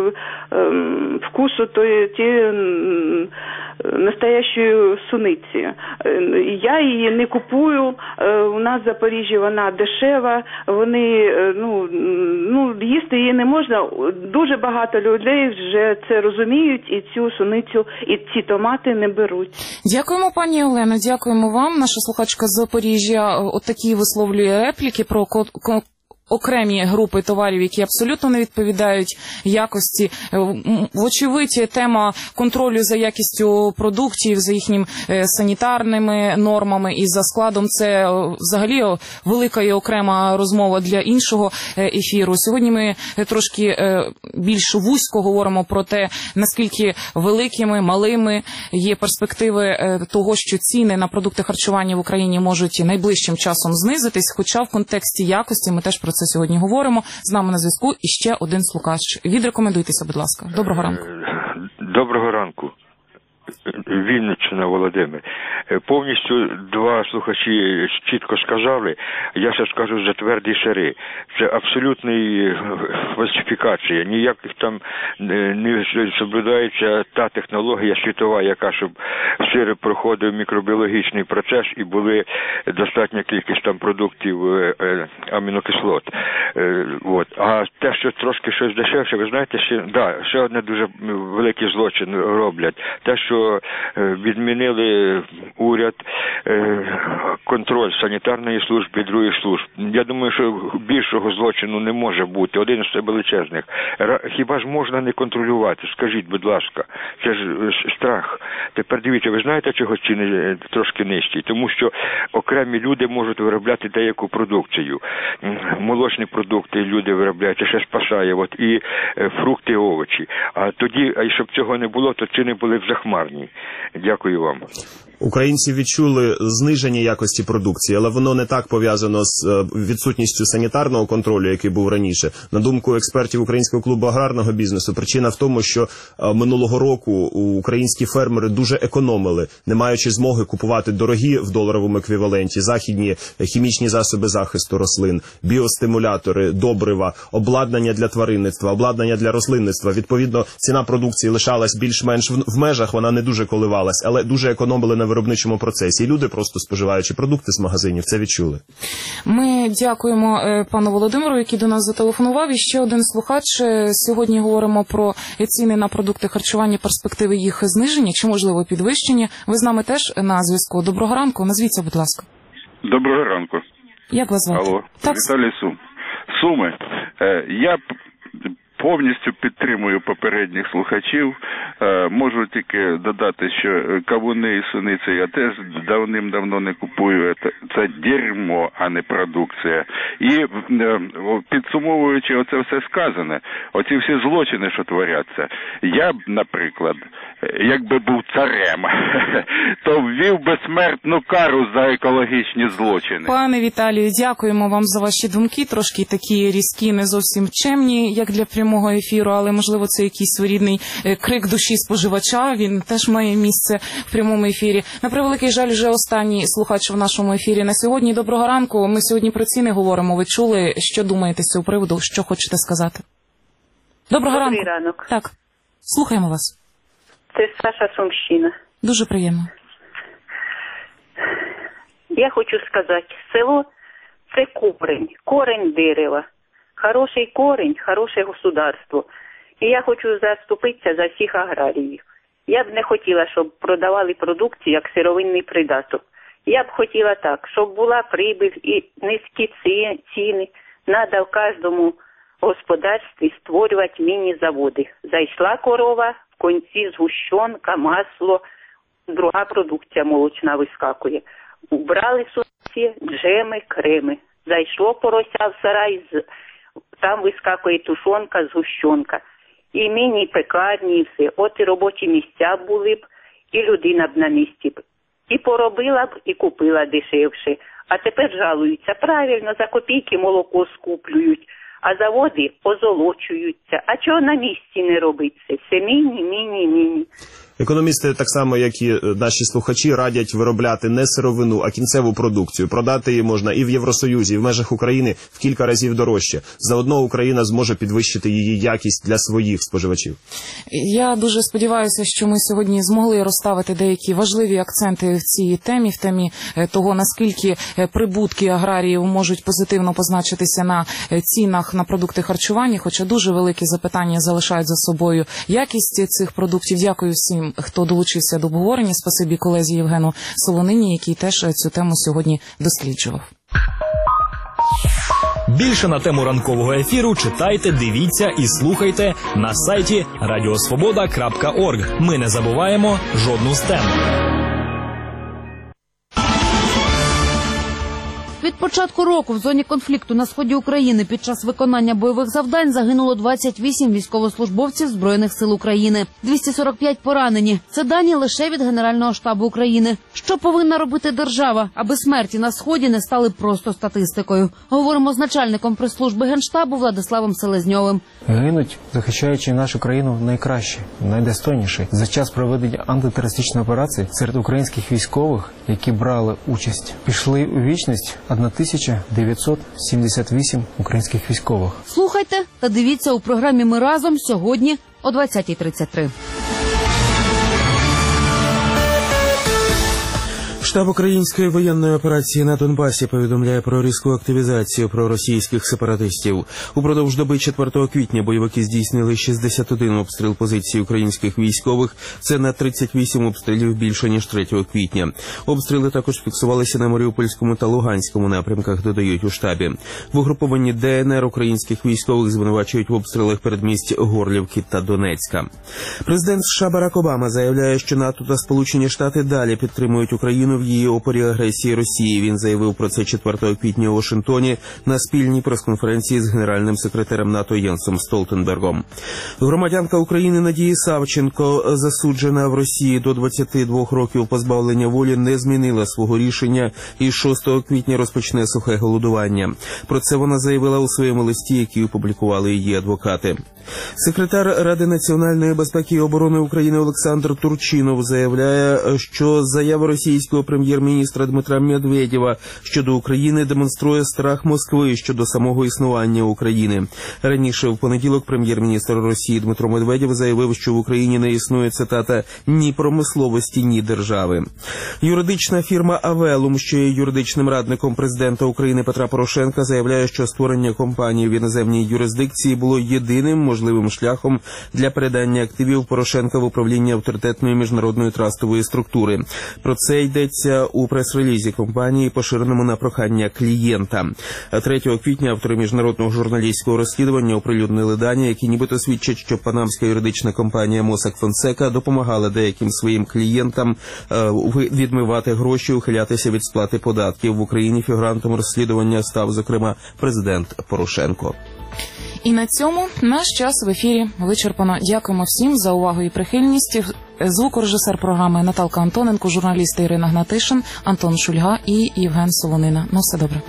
вкусу тої настоящої суниці. Я її не купую. У нас в Запоріжжі вона дешева. Вони, ну, ну, їсти її не можна. Дуже багато людей вже це розуміють і цю суницю, і ці томати не беруть. Дякуємо, пані Олено, дякуємо вам. Наша слухачка з Запоріжжя от такі висловлює репліки про окремі групи товарів, які абсолютно не відповідають якості. Вочевидь, тема контролю за якістю продуктів, за їхніми санітарними нормами і за складом – це взагалі велика і окрема розмова для іншого ефіру. Сьогодні ми трошки більш вузько говоримо про те, наскільки великими, малими є перспективи того, що ціни на продукти харчування в Україні можуть найближчим часом знизитись, хоча в контексті якості ми теж про це сьогодні говоримо. З нами на зв'язку і ще один слухач. Відрекомендуйтеся, будь ласка. Доброго ранку. Доброго ранку. Вінниччина, Володимир. Повністю два слухачі чітко сказали, я ще скажу за тверді сири. Це абсолютна фальсифікація. Ніяких там не соблюдається та технологія світова, яка, щоб сир проходив мікробіологічний процес і були достатня кількість там продуктів амінокислот. От. А те, що трошки щось дешевше, ви знаєте, ще, да, ще одне дуже великий злочин роблять. Те, що відмінили уряд контроль санітарної служби і других служб. Я думаю, що більшого злочину не може бути. Один з величезних. Хіба ж можна не контролювати? Скажіть, будь ласка. Це ж страх. Тепер дивіться, ви знаєте, чого ціни трошки нижчі? Тому що окремі люди можуть виробляти деяку продукцію. Молочні продукти люди виробляють, це ще спасає. От, і фрукти, і овочі. А тоді, а щоб цього не було, то ціни були б захмарні. Дякую вам. Українці відчули зниження якості продукції, але воно не так пов'язано з відсутністю санітарного контролю, який був раніше. На думку експертів Українського клубу аграрного бізнесу, причина в тому, що минулого року українські фермери дуже економили, не маючи змоги купувати дорогі в доларовому еквіваленті західні хімічні засоби захисту рослин, біостимулятори, добрива, обладнання для тваринництва, обладнання для рослинництва. Відповідно, ціна продукції лишалась більш-менш в межах, вона не дуже коливалась, але дуже економили на виробничому процесі. І люди, просто споживаючи продукти з магазинів, це відчули. Ми дякуємо пану Володимиру, який до нас зателефонував. І ще один слухач. Сьогодні говоримо про ціни на продукти харчування, перспективи їх зниження чи, можливо, підвищення. Ви з нами теж на зв'язку. Доброго ранку. Назвіться, будь ласка. Доброго ранку. Як вас звати? Алло. Так. Віталій Сум. Суми. Я повністю підтримую попередніх слухачів. Можу тільки додати, що кавуни і суниці я теж давним-давно не купую. Це дерьмо, а не продукція. І підсумовуючи оце все сказане, оці всі злочини, що творяться, я б, наприклад, якби був царем, то ввів би смертну кару за екологічні злочини. Пане Віталію, дякуємо вам за ваші думки. Трошки такі різкі, не зовсім чемні, як для прямого ефіру, але, можливо, це якийсь своєрідний крик душі споживача. Він теж має місце в прямому ефірі. На превеликий жаль, вже останній слухач в нашому ефірі на сьогодні. Доброго ранку. Ми сьогодні про ціни говоримо. Ви чули, що думаєте з цього приводу? Що хочете сказати? Доброго Добрий ранку. ранок. Так. Слухаємо вас. Це Саша Сумщина. Дуже приємно. Я хочу сказати, село – це корень, корень дерева. Хороший корень, хороше государство. І я хочу заступитися за всіх аграріїв. Я б не хотіла, щоб продавали продукцію як сировинний придаток. Я б хотіла так, щоб була прибиль і низькі ціни. Надо в кожному господарстві створювати міні-заводи. Зайшла корова, в кінці згущенка, масло, друга продукція молочна вискакує. Убрали сухі, джеми, креми. Зайшло порося в сарай, там вискакує тушонка, згущенка. І міні-пекарні, і все. От і робочі місця були б, і людина б на місці б. І поробила б, і купила дешевше. А тепер жалуються. Правильно, за копійки молоко скуплюють, а заводи озолочуються. А чого на місці не робиться? Все міні, міні, міні. Економісти, так само, як і наші слухачі, радять виробляти не сировину, а кінцеву продукцію. Продати її можна і в Євросоюзі, і в межах України в кілька разів дорожче. Заодно Україна зможе підвищити її якість для своїх споживачів. Я дуже сподіваюся, що ми сьогодні змогли розставити деякі важливі акценти в цій темі, в темі того, наскільки прибутки аграріїв можуть позитивно позначитися на цінах на продукти харчування, хоча дуже великі запитання залишають за собою якість цих продуктів. Дякую всім, хто долучився до обговорення. Спасибі колезі Євгену Солонині, який теж цю тему сьогодні досліджував. Більше на тему ранкового ефіру читайте, дивіться і слухайте на сайті радіосвобода крапка орг. Ми не забуваємо жодну з тем. Від початку року в зоні конфлікту на сході України під час виконання бойових завдань загинуло двадцять вісім військовослужбовців Збройних сил України. двісті сорок п'ять поранені. Це дані лише від Генерального штабу України. Що повинна робити держава, аби смерті на сході не стали просто статистикою? Говоримо з начальником прес-служби Генштабу Владиславом Селезньовим. Гинуть, захищаючи нашу країну, найкраще, найдостойніші. За час проведення антитерористичної операції серед українських військових, які брали участь, пішли у вічність тисяча дев'ятсот сімдесят вісім українських військових. Слухайте та дивіться у програмі «Ми разом» сьогодні о двадцятій тридцять три. Штаб української воєнної операції на Донбасі повідомляє про різку активізацію проросійських сепаратистів. Упродовж доби четвертого квітня бойовики здійснили шістдесят один обстріл позицій українських військових. Це на тридцять вісім обстрілів більше, ніж третього квітня. Обстріли також фіксувалися на Маріупольському та Луганському напрямках, додають у штабі. В угрупованні Де Ен Ер українських військових звинувачують в обстрілах передмість Горлівки та Донецька. Президент США Барак Обама заявляє, що НАТО та Сполучені Штати далі підтримують Україну в її опорі агресії Росії. Він заявив про це четвертого квітня у Вашингтоні на спільній прес-конференції з генеральним секретарем НАТО Єнсом Столтенбергом. Громадянка України Надія Савченко, засуджена в Росії до двадцяти двох років позбавлення волі, не змінила свого рішення і шостого квітня розпочне сухе голодування. Про це вона заявила у своєму листі, який опублікували її адвокати. Секретар Ради національної безпеки і оборони України Олександр Турчинов заявляє, що заява російського прем'єр-міністра Дмитра Медведєва щодо України демонструє страх Москви щодо самого існування України. Раніше в понеділок прем'єр-міністр Росії Дмитро Медведєв заявив, що в Україні не існує, цитата, ні промисловості, ні держави. Юридична фірма Авелум, що є юридичним радником президента України Петра Порошенка, заявляє, що створення компанії в іноземній юрисдикції було єдиним можливим шляхом для передання активів Порошенка в управління авторитетної міжнародної трастової структури. Про це йдеться у прес-релізі компанії, поширеному на прохання клієнта. третього квітня автори міжнародного журналістського розслідування оприлюднили дані, які нібито свідчать, що панамська юридична компанія Мосак Фонсека допомагала деяким своїм клієнтам е, відмивати гроші, ухилятися від сплати податків. В Україні фігурантом розслідування став, зокрема, президент Порошенко. І на цьому наш час в ефірі вичерпано. Дякуємо всім за увагу і прихильність. Звукорежисер програми Наталка Антоненко, журналісти Ірина Гнатишин, Антон Шульга і Євген Солонина. Ну, все добре.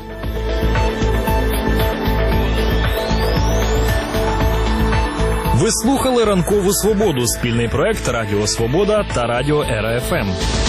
Ви слухали «Ранкову свободу» – спільний проект Радіо Свобода та Радіо Ера Еф Ем.